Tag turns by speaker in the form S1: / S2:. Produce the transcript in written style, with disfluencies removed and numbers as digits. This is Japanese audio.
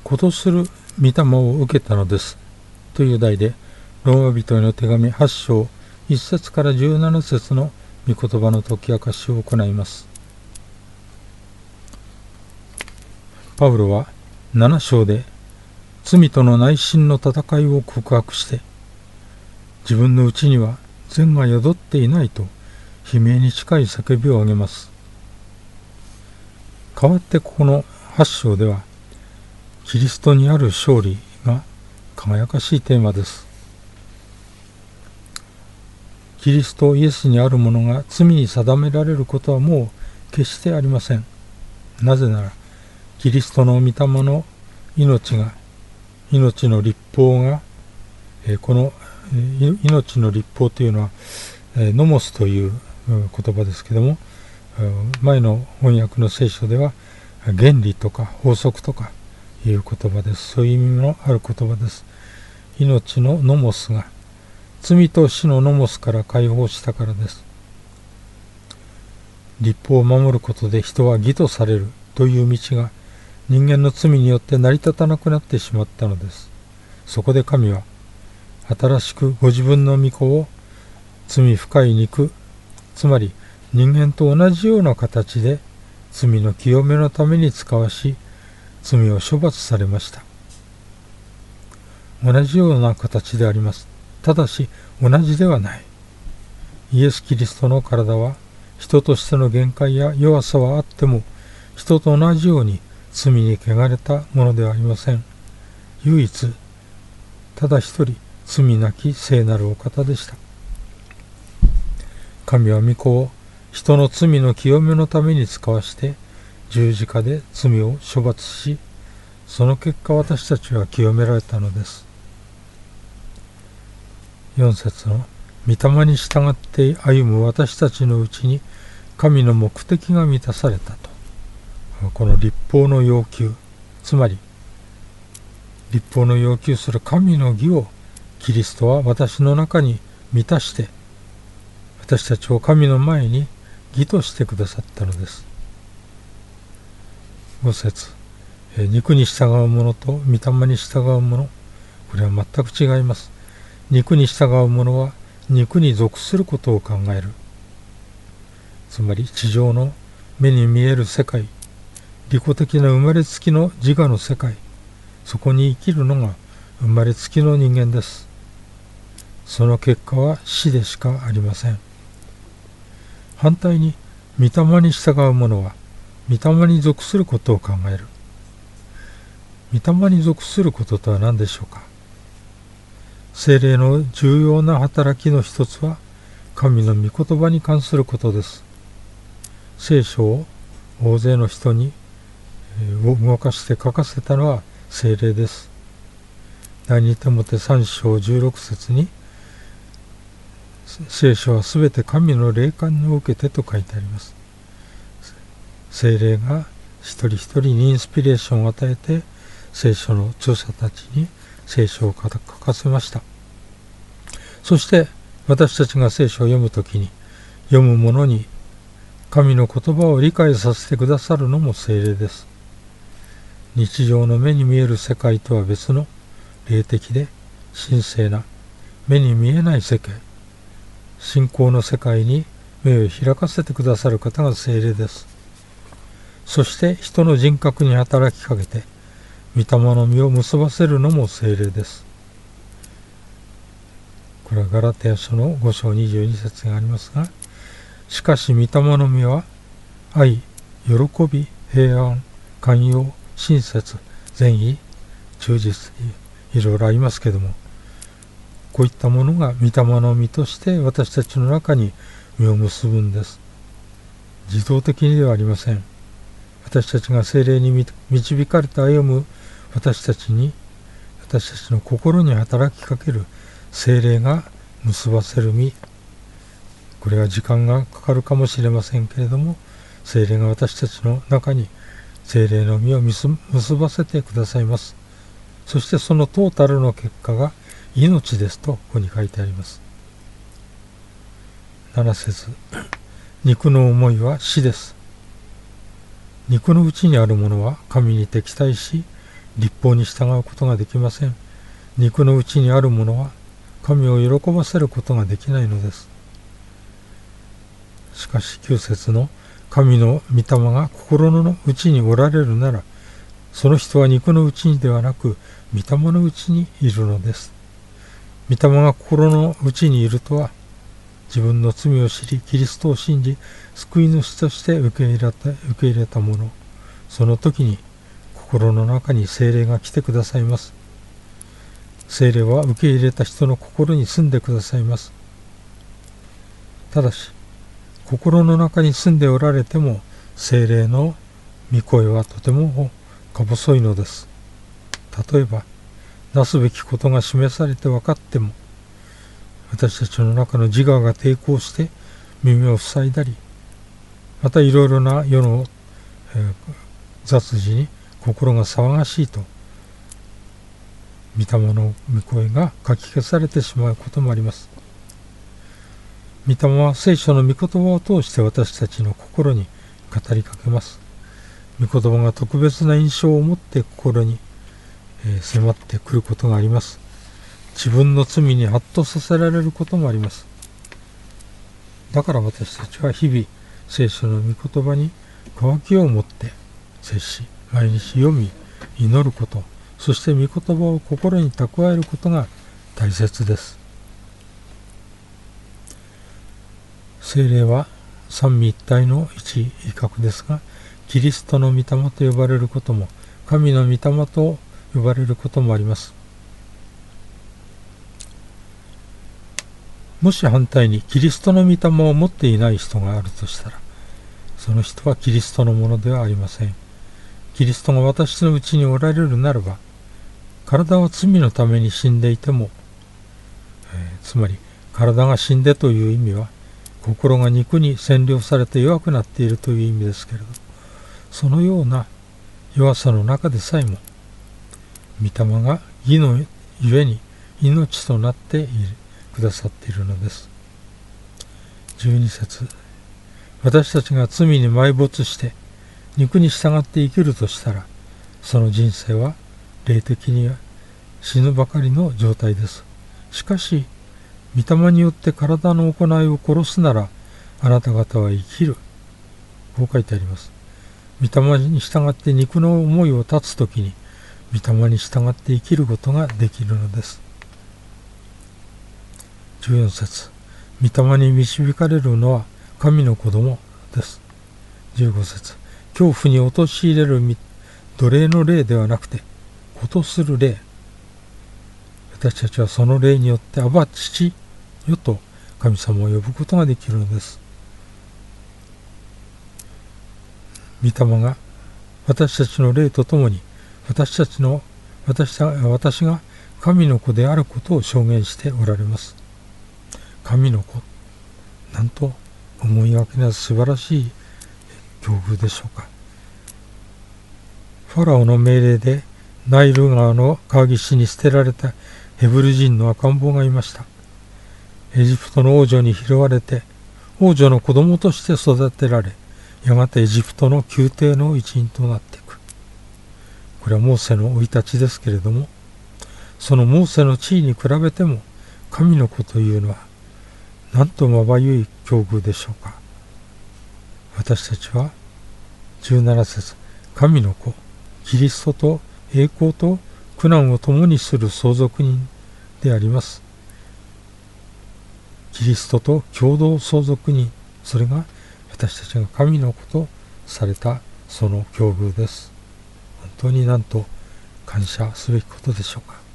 S1: ことする御霊を受けたのですという題で、ローマ人への手紙8章1節から17節の御言葉の解き明かしを行います。パウロは7章で罪との内心の戦いを告白して、自分のうちには善が宿っていないと悲鳴に近い叫びを上げます。代わってこの8章では、キリストにある勝利が輝かしいテーマです。キリストイエスにあるものが罪に定められることはもう決してありません。なぜなら、キリストの御霊の命の律法が、この命の律法というのは、ノモスという言葉ですけども、前の翻訳の聖書では原理とか法則とかいう言葉です。そういう意味のある言葉です。命のノモスが罪と死のノモスから解放したからです。律法を守ることで人は義とされるという道が人間の罪によって成り立たなくなってしまったのです。そこで神は新しくご自分の御子を罪深い肉、つまり人間と同じような形で罪の清めのために使わし、罪を処罰されました。同じような形であります。ただし同じではない。イエス・キリストの体は人としての限界や弱さはあっても、人と同じように罪に汚れたものではありません。唯一、ただ一人、罪なき聖なるお方でした。神は御子を人の罪の清めのために使わして十字架で罪を処罰し、その結果私たちは清められたのです。4節の御霊に従って歩む私たちのうちに神の目的が満たされたと。この律法の要求、つまり律法の要求する神の義をキリストは私の中に満たして、私たちを神の前に義としてくださったのです。5節、肉に従う者と御霊に従う者、これは全く違います。肉に従う者は肉に属することを考える。つまり地上の目に見える世界、利己的な生まれつきの自我の世界、そこに生きるのが生まれつきの人間です。その結果は死でしかありません。反対に御霊に従う者は御霊に属することを考える。御霊に属することとは何でしょうか。聖霊の重要な働きの一つは神の御言葉に関することです。聖書を大勢の人に動かして書かせたのは聖霊です。第2テモテ3章16節に、聖書はすべて神の霊感を受けてと書いてあります。聖霊が一人一人にインスピレーションを与えて、聖書の著者たちに聖書を書かせました。そして私たちが聖書を読むときに、読む者に神の言葉を理解させてくださるのも聖霊です。日常の目に見える世界とは別の霊的で神聖な目に見えない世界、信仰の世界に目を開かせてくださる方が聖霊です。そして人の人格に働きかけて御霊の実を結ばせるのも聖霊です。これはガラテヤ書の5章22節がありますが、しかし御霊の実は愛、喜び、平安、寛容、親切、善意、忠実、いろいろありますけども、こういったものが御霊の実として私たちの中に実を結ぶんです。自動的にではありません。私たちが聖霊に導かれて歩む私たちの心に働きかける聖霊が結ばせる実、これは時間がかかるかもしれませんけれども、聖霊が私たちの中に聖霊の実を結ばせてくださいます。そしてそのトータルの結果が命ですとここに書いてあります。7節、肉の思いは死です。肉のうちにあるものは神に敵対し、 律法に従うことができません。肉のうちにあるものは神を喜ばせることができないのです。しかし9節の神の御霊が心の内におられるなら、その人は肉のうちにではなく御霊のうちにいるのです。御霊が心の内にいるとは、自分の罪を知りキリストを信じ救い主として受け入れたもの、その時に心の中に聖霊が来てくださいます。聖霊は受け入れた人の心に住んでくださいます。ただし心の中に住んでおられても、聖霊の御声はとてもか細いのです。例えばなすべきことが示されて分かっても、私たちの中の自我が抵抗して耳を塞いだり、またいろいろな世の、雑事に心が騒がしいと、御霊の御声がかき消されてしまうこともあります。御霊は聖書の御言葉を通して私たちの心に語りかけます。御言葉が特別な印象を持って心に、迫ってくることがあります。自分の罪にハッとさせられることもあります。だから私たちは日々聖書の御言葉に渇きを持って接し、毎日読み祈ること、そして御言葉を心に蓄えることが大切です。聖霊は三位一体の一位格ですが、キリストの御霊と呼ばれることも、神の御霊と呼ばれることもあります。もし反対にキリストの御霊を持っていない人があるとしたら、その人はキリストのものではありません。キリストが私のうちにおられるならば、体は罪のために死んでいても、つまり体が死んでという意味は、心が肉に占領されて弱くなっているという意味ですけれど、そのような弱さの中でさえも、御霊が義のゆえに命となってくださっているのです。12節、私たちが罪に埋没して肉に従って生きるとしたら、その人生は霊的に死ぬばかりの状態です。しかし御霊によって体の行いを殺すなら、あなた方は生きる。こう書いてあります。御霊に従って肉の思いを断つときに、御霊に従って生きることができるのです。14節、御霊に導かれるのは神の子供です。15節、恐怖に陥れる奴隷の霊ではなくて、子とする霊。私たちはその霊によってアバ父よと神様を呼ぶことができるのです。御霊が私たちの霊とともに私が神の子であることを証言しておられます。神の子、なんと思いがけない素晴らしい境遇でしょうか。ファラオの命令でナイル川の川岸に捨てられたヘブル人の赤ん坊がいました。エジプトの王女に拾われて、王女の子供として育てられ、やがてエジプトの宮廷の一員となっていく。これはモーセの生い立ちですけれども、そのモーセの地位に比べても、神の子というのは、なんとまばゆい境遇でしょうか。私たちは、17節、神の子、キリストと栄光と苦難を共にする相続人であります。キリストと共同相続人、それが私たちが神の子とされたその境遇です。本当になんと感謝すべきことでしょうか。